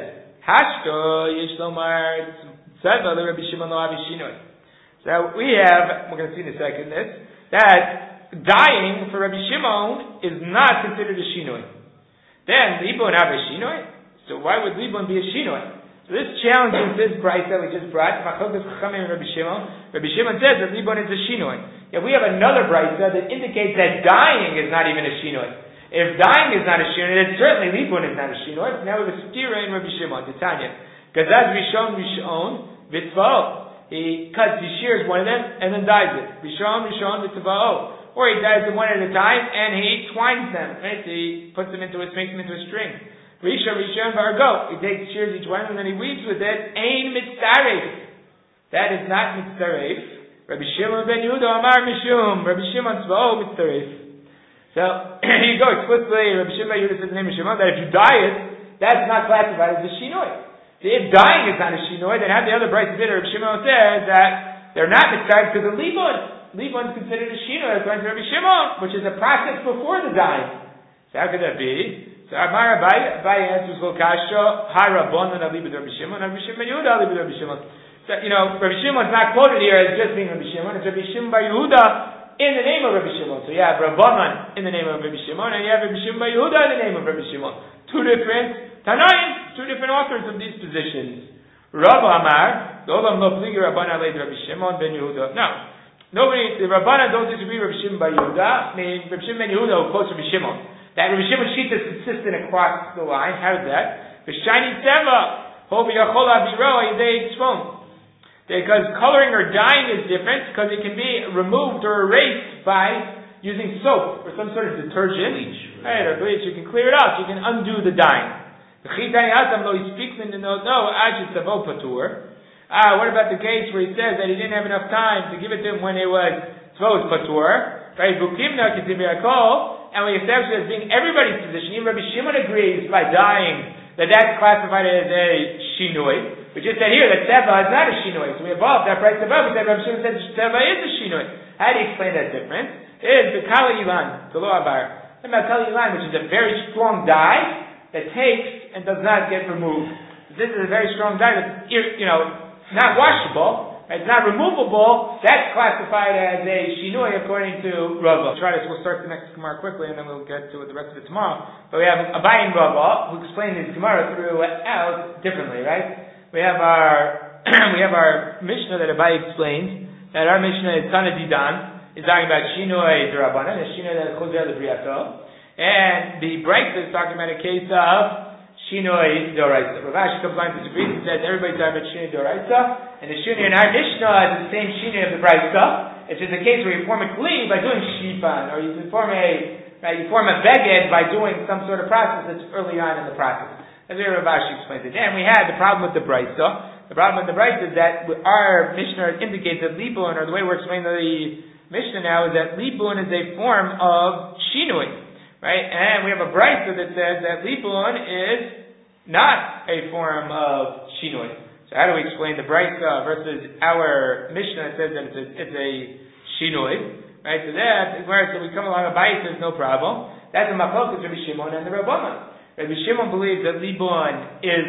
"Hashto yesh lomar tzeva leRabbi Shimon lo avi shinoi." So we have, we're going to see in a second this, that dyeing for Rabbi Shimon is not considered a shinoi. Then libun have a shinoi. So why would libun be a shinoi? So this challenges this brisa that we just brought. Machokas Chachamim and Rabbi Shimon. Rabbi Shimon says that libun is a shinoi. Yeah, we have another brisa that indicates that dyeing is not even a shinoi. If dyeing is not a shinoi, then certainly libun is not a shinoi. Now we have a stira in Rabbi Shimon, Titania. Gazaz Rishon Rishon Vitzvao. He cuts, he shears one of them and then dyes it. Rishon Rishon Vitzvao. Or he dyes them one at a time and he twines them. Right? So he puts them into it, makes them into a string. Rishon Rishon Vargo. He takes, shears each one and then he weaves with it. Ein mitzaref. That is not mitzaref. Rabbi Shimon ben Yehuda Amar Mishum. Rabbi Shimon Tzva'o Mitzaref. So, here you go explicitly, Rabbi Shimon ben Yehuda says the name of Shimon, that if you dye it, that's not classified as a shinoi. So if dyeing is not a shinoi, then have the other bright bit, Rabbi Shimon says that they're not mitzaref because of libun. Libun is considered a shinoi according to Rabbi Shimon, which is a process before the dyeing. So how could that be? So Amar Abai, Abai answers, Lo kasha, ha rabbanan alibud Rabbi Shimon, Rabbi Shimon ben Yehuda alibud Rabbi Shimon. So, you know, Rabbi Shimon's not quoted here as just being Rabbi Shimon. It's Rabbi Shimon bar Yehuda in the name of Rabbi Shimon. So you have Rabbanan in the name of Rabbi Shimon, and you have Rabbi Shimon bar Yehuda in the name of Rabbi Shimon. Two different Tanaim, two different authors of these positions. Rav Amar, the Olam lo pligi Rabbanan leid Rabbi Shimon ben Yehuda. No, nobody, the Rabbanan don't disagree with Rabbi Shimon bar Yehuda. I mean, Rabbi Shimon ben Yehuda who quotes Rabbi Shimon. That Rabbi Shimon's sheet is consistent across the line. How is that? V'shani seva, ho v'yachol aviro yidei tzvon. Because coloring or dyeing is different because it can be removed or erased by using soap or some sort of detergent. Bleach. Right, or bleach. You can clear it off. You can undo the dyeing. Ah, what about the case where he says that he didn't have enough time to give it to him when it was tzvos patur? Right, bukimna kitiviyakol, and we establish it as being everybody's position. Even Rabbi Shimon agrees by dyeing that that's classified as a shinoi. We just said here that Seva is not a shinoi. So we evolved that price above. We said Rabbi Shimon said Seva is a shinoi. How do you explain that difference? It is the Kala Ilan, the Lo Abar. The Kala Ilan, which is a very strong dye that takes and does not get removed. This is a very strong dye that's, you know, not washable. It's not removable. That's classified as a shinoi according to Rava. Try this. We'll start the next Gemara quickly, and then we'll get to it the rest of it tomorrow. But we have Abai and Rava who explain this Gemara throughout differently, right? We have our we have our Mishnah that Abai explains. That our Mishnah is Tana Didan, is talking about shinoi d'Rabbanan, and shinoi that chozer l'briato. And the Brisa is talking about a case of Shinoi Doraisa. Rav Ashi comes along to disagree and says everybody's talking about Shinoi Doraisa, and the Shinoi in our Mishnah is the same Shinoi of the Braisa. It's just a case where you form a kli by doing shipan, or you form a right, you form a beged by doing some sort of process that's early on in the process. As Rav Ashi explains it. And we had the problem with the Braisa. The problem with the Braisa is that our Mishnah indicates that Libun, or the way we're explaining the Mishnah now, is that Libun is a form of Shinoi. Right? And we have a Braisa that says that Libun is not a form of Shinoi. So how do we explain the Braisa versus our Mishnah that says that it's a, it's a Shinoi? Right? So that, so we come along a Bais, there's no problem. That's a Machlokas Rabbi Shimon and the Rabbanan. Rabbi Shimon believes that Libun is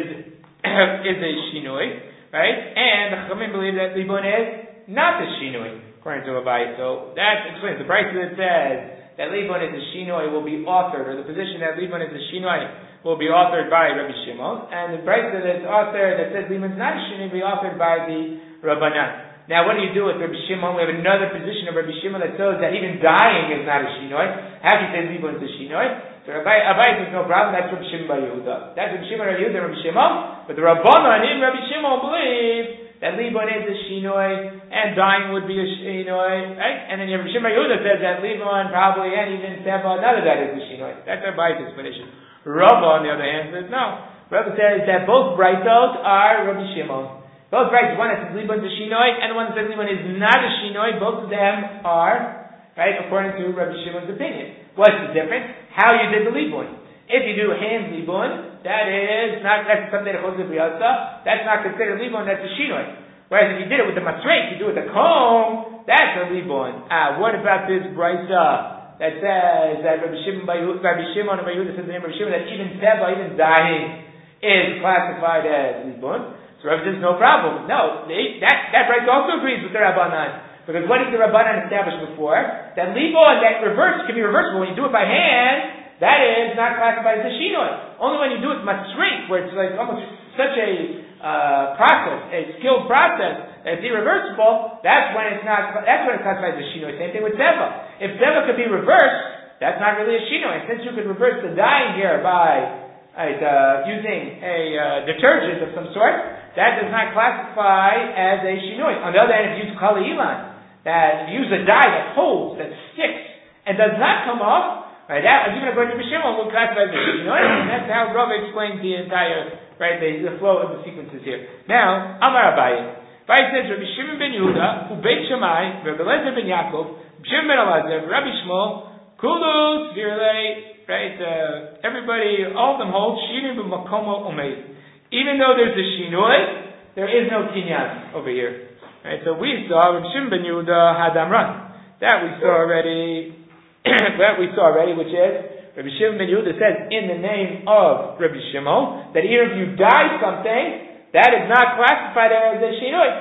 is a Shinoi, right? And the Chachamim believe that Libun is not a Shinoi, according to a Bais. So that explains the Braisa that says that Libun is a Shinoi will be authored, or the position that Libun is a Shinoi will be authored by Rabbi Shimon, and the Braisa that's authored that says Libun is not a Shinoi will be authored by the Rabbanan. Now, what do you do with Rabbi Shimon? We have another position of Rabbi Shimon that shows that even dying is not a Shinoi. How do you say Libun is a Shinoi? So Abai says no problem. That's Rabbi Shimon Bar Yehuda. That's Rabbi Shimon Bar Yehuda and Rabbi Shimon. But the Rabbanan in Rabbi Shimon believe that Libun is a Shinoi, and dying would be a Shinoi, right? And then Rabbi Shimon Yehuda says that Libun probably, and even Seva, none of that is a Shinoi. That's our Bai's explanation. Rabba, on the other hand, says no. Rabba says that both Braitos are Rabbi Shimon. Both Braitos, one that says Libun is a Shinoi, and the one that says Libun is not a Shinoi, both of them are, right, according to Rabbi Shimon's opinion. What's the difference? How you did the Libun. If you do hand Libun, that is not, that's something that goes to B'yasa, that's not considered Libun, that's a Shinoi. Whereas if you did it with the Masrek, you do it with the comb, that's a Libun. Ah, what about this Braisa that says that Rabbi Shimon, Rabbi Shimon and Rabbi Yehuda says the name of Rabbi Shimon, that even Seva, even dying, is classified as Libun? So Rabbi says no problem. No, they, that, that Braisa also agrees with the Rabbanan. Because what did the Rabbanan establish before? That Libun, that reverse, can be reversible. When you do it by hand, that is not classified as a Shinoi. Only when you do it Masrek, where it's like almost such a uh, process, a skilled process, that it's irreversible, that's when it's not, that's when it's classified as a Shinoi. Same thing with Seva. If Seva could be reversed, that's not really a Shinoi. Since you could reverse the dyeing here by like, uh, using a uh, detergent of some sort, that does not classify as a Shinoi. On the other hand, if you use Kali Ilan, that if you use a dye that holds, that sticks, and does not come off, right, that, even according to Rabbi Shimon, will classify as a Shinoi, and that's how Rava explains the entire, right, the, the flow of the sequences here. Now, Amar Abaye. Abaye says, Rabbi Shimon ben Yehuda, Ubeit Shammai, Rabbi Eliezer ben Yaakov, Shimon ben Elazar, Rabbi Shmuel, Kulus, Virlei, right, uh, everybody, all of them hold, Shinoi b'makomo umeid. Even though there's a Shinoi, there is no kinyan over here. Right, so we saw Rabbi Shimon ben Yehuda Hadamran. That we saw already, that we saw already, which is, Rabbi Shimon ben Yehuda says in the name of Rabbi Shimon, that even if you dye something, that is not classified as a Shinoi.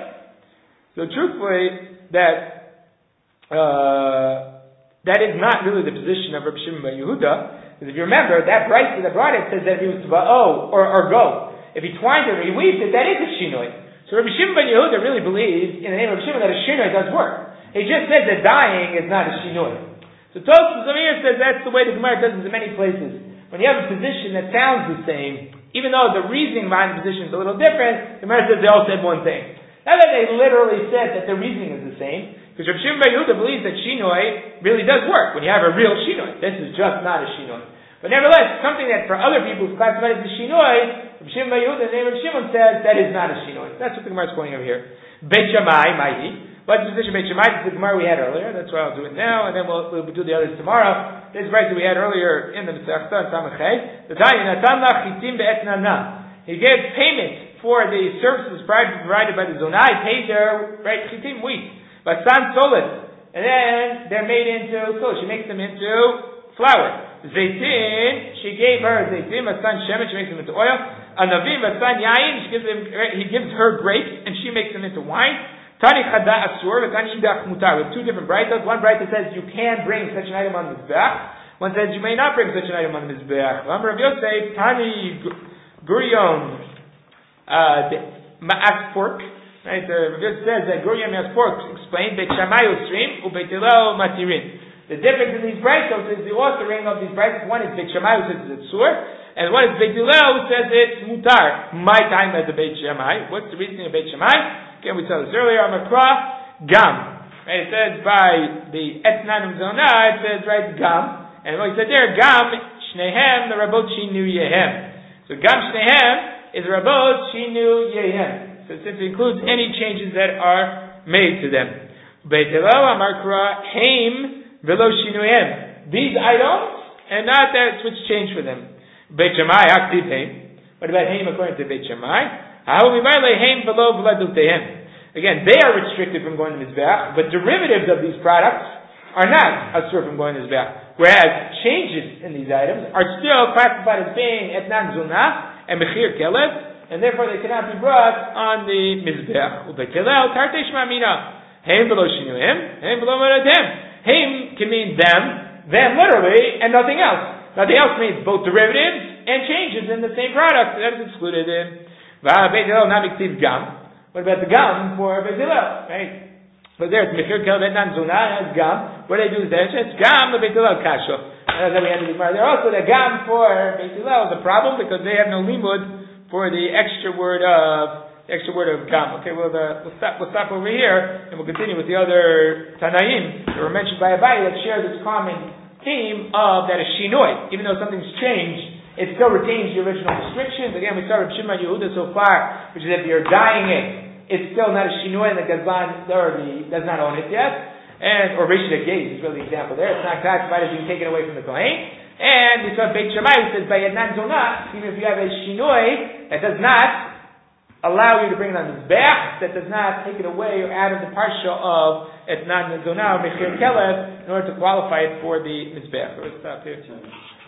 So truthfully, that, uh, that is not really the position of Rabbi Shimon ben Yehuda, because if you remember, that Braisa that brought it says that if he was Tva'o, or, or go, if he twined it or he weaved it, that is a Shinoi. So Rabbi Shimon ben Yehuda really believes, in the name of Rabbi Shimon, that a Shinoi does work. He just says that dying is not a Shinoi. So Tosfos over here says that's the way the Gemara does it in many places. When you have a position that sounds the same, even though the reasoning behind the position is a little different, the Gemara says they all said one thing. Not that they literally said that the reasoning is the same, because Rabbi Shimon ben Yehuda believes that Shinoi really does work when you have a real Shinoi. This is just not a Shinoi. But nevertheless, something that for other people is classified as a Shinoi, Rabbi Shimon ben Yehuda, the name of Shimon says that is not a Shinoi. That's what the Gemara is quoting over here. Beit Shammai, Maihi. What's the position Beit Shammai? This is the Gemara we had earlier. That's why I'll do it now, and then we'll, we'll do the others tomorrow. This is right that we had earlier in the Masechta and Samachay. The Dayan Natan la chitim be'etnana. He gave payment for the services provided by the Zonai. He paid their right chitim wheat, but san solis, and then they're made into solis. She makes them into flour. Zaitin, she gave her zaitin, Masan shemen, she makes them into oil. Anavim, Masan yain, she gives him, he gives her grapes, and she makes them into wine. Tani chada asur, Tani idach mutar. We have two different braitas. One braita says you can bring such an item on the mizbeach. One says you may not bring such an item on the mizbeach. Rav Yosef, Tani gurion, ma'as pork. Right, the Rav Yosef says that gurion ma'as pork explained Beit Shammai usrim, uBeit Hillel matirin. The difference in these braysos is the authoring of these braysos. One is Beit Shammai, who says it's sur, and one is Beit Hillel, who says it's mutar. My time as a Beit Shammai. What's the reasoning of Beit Shammai? Again, we saw this earlier. Amakra gam. Right, it says by the Etnan Zona, it says right gam, and what he said there, gam shnehem the rabot shinu yehem. So gam shnehem is rabot shinu yehem. So it simply includes any changes that are made to them. Beit Hillel Amakra heim velo shinuhem. These items, and not that which changed for them. Beit Shammai aktiv heim. What about heim according to Beit Shammai? How we might lay heim velo v'ladutehem. Again, they are restricted from going to Mizbeach, but derivatives of these products are not asur from going to Mizbeach. Whereas changes in these items are still classified as being etnan zunah and mechir kelev, and therefore they cannot be brought on the Mizbeach. Ubeit Hillel tartei shma mina. Heim velo shinuhem, heim velo v'ladutehem. Haim can mean them, them literally, and nothing else. Nothing else means both derivatives and changes in the same product. That is excluded in Beit Hillel namiktiv gam. What about the gam for Beit Hillel? Right? But there it's Mechir Kel Vetnan Zunah has gam. What do they do is that it's gam the Beit Hillel kasha. And that's how we end the Gemara. There also the gam for Beit Hillel is a problem because they have no limud for the extra word of The extra word of gam. Okay, well, the, we'll stop. We'll stop over here, and we'll continue with the other Tanaim that were mentioned by Abaye that share this common theme of that a shinoi, even though something's changed, it still retains the original restrictions. Again, we saw Rav Shimon Yehuda so far, which is if you're dyeing it, it's still not a shinoi, and the gazlan already does not own it yet, and or Rishon Gaze is really the example there. It's not classified as being taken away from the Kohen. And we saw Beit Shammai who says by Yednan Zonah, even if you have a shinoi that does not allow you to bring it on the Mizbeach, that does not take it away or out of the parsha of Etnan Zonah or Mechir Kelev in order to qualify it for the Mizbeach. So let's stop here.